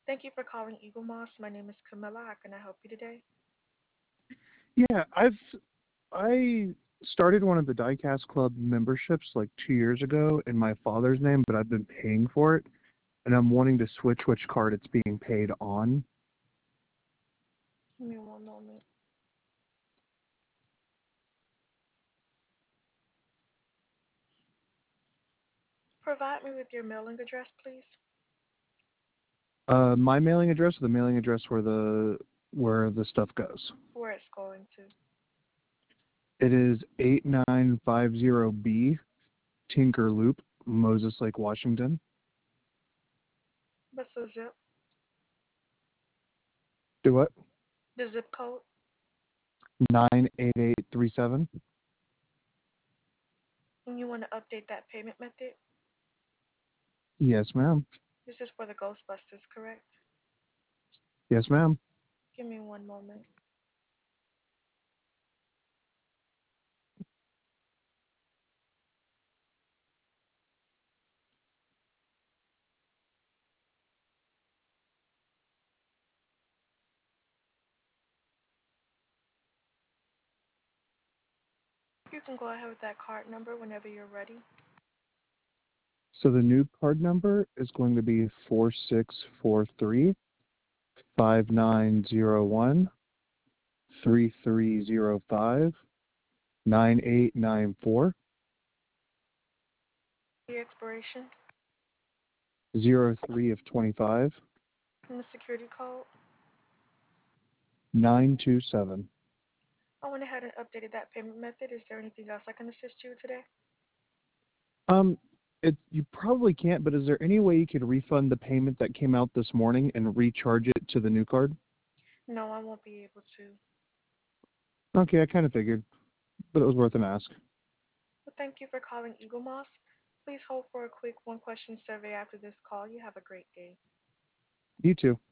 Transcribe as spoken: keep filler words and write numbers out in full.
Thank you for calling Eagle Moss. My name is Camilla. How can I help you today? Yeah, I've I started one of the Diecast Club memberships like two years ago in my father's name, but I've been paying for it, and I'm wanting to switch which card it's being paid on. Give me one moment. Provide me with your mailing address, please. Uh, my mailing address or the mailing address where the where the stuff goes. Where it's going to. It is eight nine five zero B Tinker Loop, Moses Lake, Washington. What's the zip? Do what? The zip code? Nine eight eight three seven. And you want to update that payment method? Yes, ma'am. This is for the Ghostbusters, correct? Yes, ma'am. Give me one moment. You can go ahead with that card number whenever you're ready. So the new card number is going to be four six four three five nine zero one three three zero five nine eight nine four The expiration zero three of twenty five and the security code. nine two seven. I went ahead and updated that payment method. Is there anything else I can assist you with today? Um, it you probably can't, but is there any way you could refund the payment that came out this morning and recharge it to the new card? No, I won't be able to. Okay, I kind of figured, but it was worth an ask. Well, thank you for calling Eagle Moss. Please hold for a quick one question survey after this call. You have a great day. You too.